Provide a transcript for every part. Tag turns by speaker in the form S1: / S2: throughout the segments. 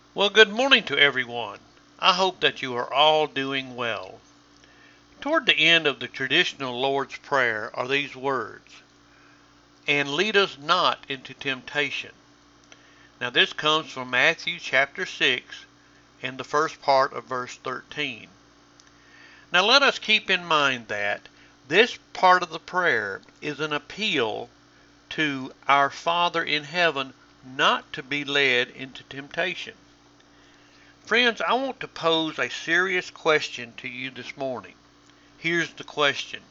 S1: Well, good morning to everyone. I hope that you are all doing well. Toward the end of the traditional Lord's Prayer are these words, "And lead us not into temptation." Now this comes from Matthew chapter 6 and the first part of verse 13. Now let us keep in mind that this part of the prayer is an appeal to our Father in heaven not to be led into temptation. Friends, I want to pose a serious question to you this morning. Here's the question.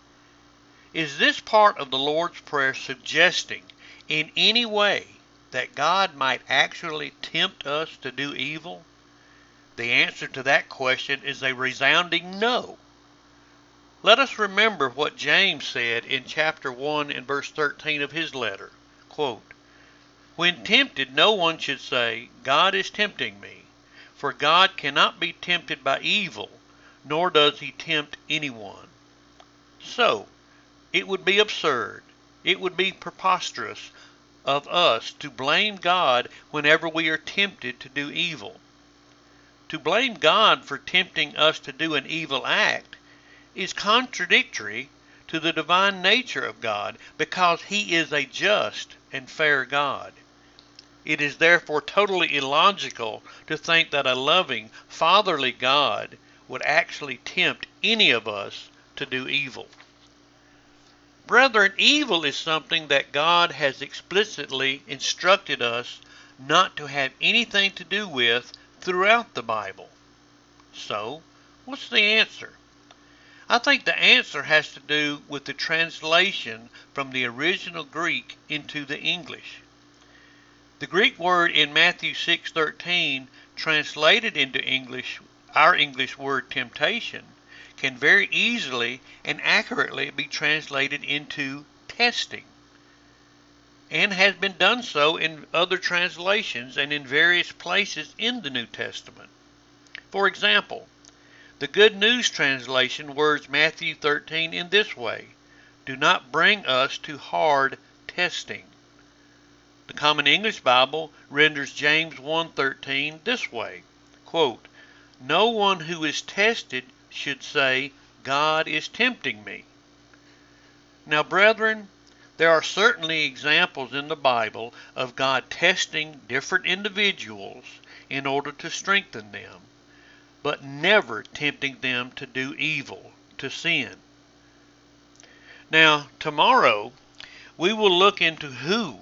S1: Is this part of the Lord's Prayer suggesting in any way that God might actually tempt us to do evil? The answer to that question is a resounding no. Let us remember what James said in chapter 1 and verse 13 of his letter. Quote, "When tempted, no one should say, 'God is tempting me,' for God cannot be tempted by evil, nor does he tempt anyone." So, it would be absurd, it would be preposterous of us to blame God whenever we are tempted to do evil. To blame God for tempting us to do an evil act is contradictory to the divine nature of God because he is a just and fair God. It is therefore totally illogical to think that a loving, fatherly God would actually tempt any of us to do evil. Brethren, evil is something that God has explicitly instructed us not to have anything to do with throughout the Bible. So, what's the answer? I think the answer has to do with the translation from the original Greek into the English. The Greek word in Matthew 6:13 translated into English, our English word temptation, can very easily and accurately be translated into testing, and has been done so in other translations and in various places in the New Testament. For example, the Good News Translation words Matthew 13 in this way, "Do not bring us to hard testing." The Common English Bible renders James 1:13 this way, quote, "No one who is tested should say, 'God is tempting me.'" Now, brethren, there are certainly examples in the Bible of God testing different individuals in order to strengthen them, but never tempting them to do evil, to sin. Now, tomorrow, we will look into who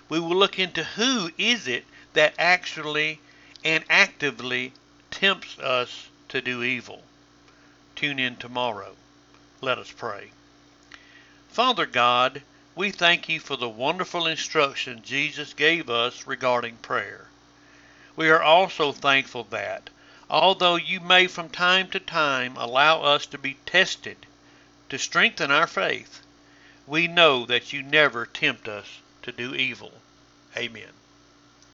S1: is it that actually and actively tempts us to do evil. Tune in tomorrow. Let us pray. Father God, we thank you for the wonderful instruction Jesus gave us regarding prayer. We are also thankful that, although you may from time to time allow us to be tested to strengthen our faith, we know that you never tempt us to do evil. Amen.